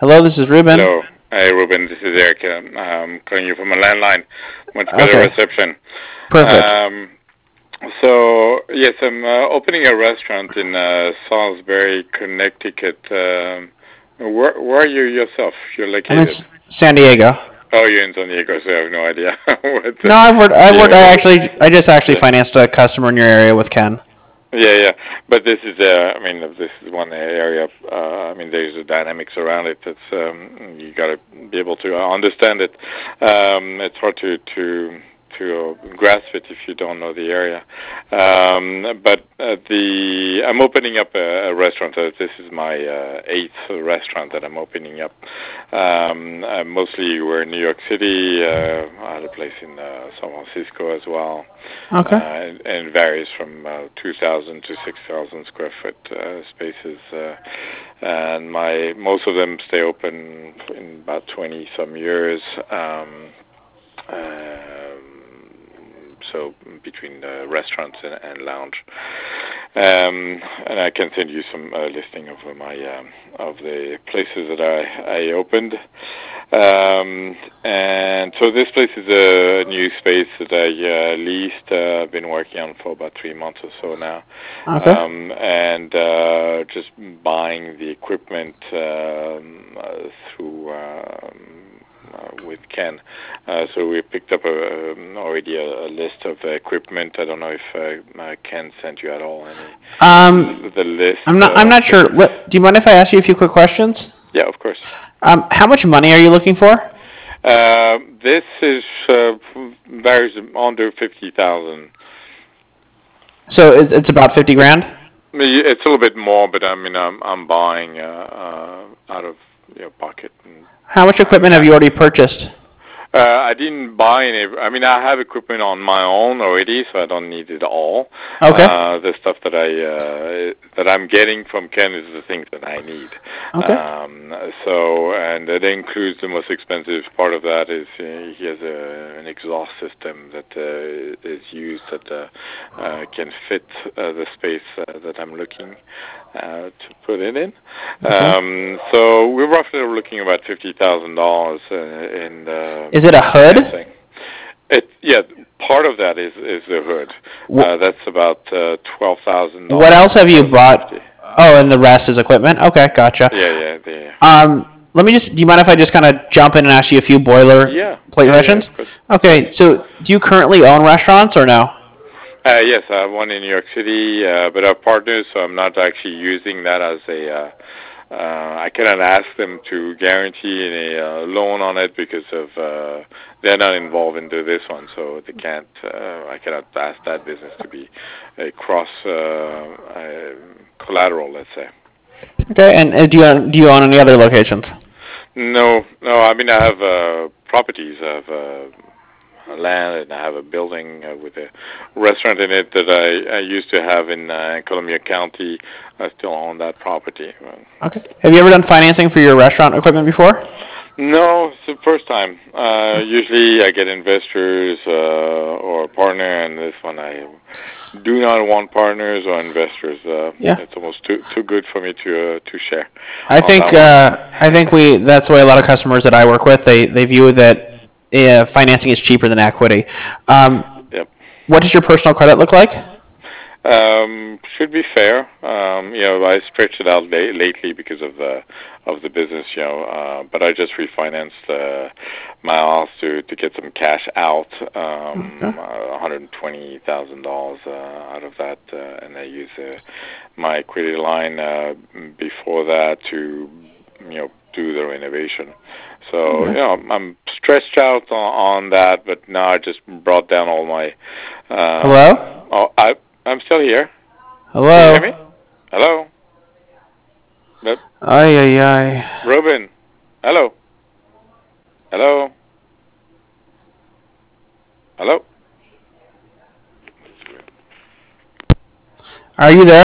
Hello, this is Ruben. Hello. Hey, Ruben. This is Eric. I'm calling you from a landline. Much better Okay, reception. perfect. Um, yes, I'm opening a restaurant in Salisbury, Connecticut. Where are you yourself? You're I'm in located? San Diego. Oh, you're in San Diego, so I have no idea what No, I've worked. I've worked. the I just actually yeah. financed a customer in your area with Ken. Yeah. But this is, this is one area. There's the dynamics around it. That's you got to be able to understand it. It's hard to grasp it if you don't know the area. But I'm opening up a restaurant. This is my eighth restaurant that I'm opening up. Mostly we're in New York City. I had a place in San Francisco as well. Okay. And varies from 2,000 to 6,000 square foot spaces. And most of them stay open in about 20 some years. So between restaurants and lounge. And I can send you some listing of of the places that I opened. And so this place is a new space that I leased. I've been working on for about 3 months or so now. Okay. And just buying the equipment through with Ken. So we picked up already a list of equipment. I don't know if Ken sent you at all the list. I'm not sure. Do you mind if I ask you a few quick questions? Yeah, of course. How much money are you looking for? This is varies under 50,000. So it's about 50 grand. It's a little bit more, but I'm buying out of pocket. And, How much equipment have you already purchased? I didn't buy any. I have equipment on my own already, so I don't need it all. Okay. The stuff that I'm getting from Ken is the things that I need. Okay. And that includes the most expensive part of that is he has an exhaust system that is used that can fit the space that I'm looking to put it in. Okay. So we're roughly looking about $50,000 in. Is it a hood? Part of that is the hood. That's about $12,000. What else have you bought? Oh, and the rest is equipment. Okay, gotcha. Yeah. Let me just. Do you mind if I just kind of jump in and ask you a few boilerplate questions? Okay. So, do you currently own restaurants or no? Yes, I have one in New York City, but our partners, so I'm not actually using that as a. I cannot ask them to guarantee any loan on it because of they're not involved into this one, so they can't. I cannot ask that business to be a cross collateral, let's say. Okay, and do you own any other locations? No. I have properties. I have land, and I have a building with a restaurant in it that I used to have in Columbia County. I still own that property. Okay. Have you ever done financing for your restaurant equipment before? No, it's the first time. Usually I get investors or a partner, and this one I do not want partners or investors. Yeah. It's almost too good for me to share. I think that's why a lot of customers that I work with they view that financing is cheaper than equity. Yep. What does your personal credit look like? Should be fair. I stretched it out lately because of the business, but I just refinanced my house to get some cash out, $120,000 out of that, and I use my equity line before that to do the renovation. So I'm stretched out on that, but now I just brought down all my. Hello? Oh, I'm still here. Hello? Can you hear me? Hello? Nope. Ay. Ruben? Hello? Hello? Hello? Are you there?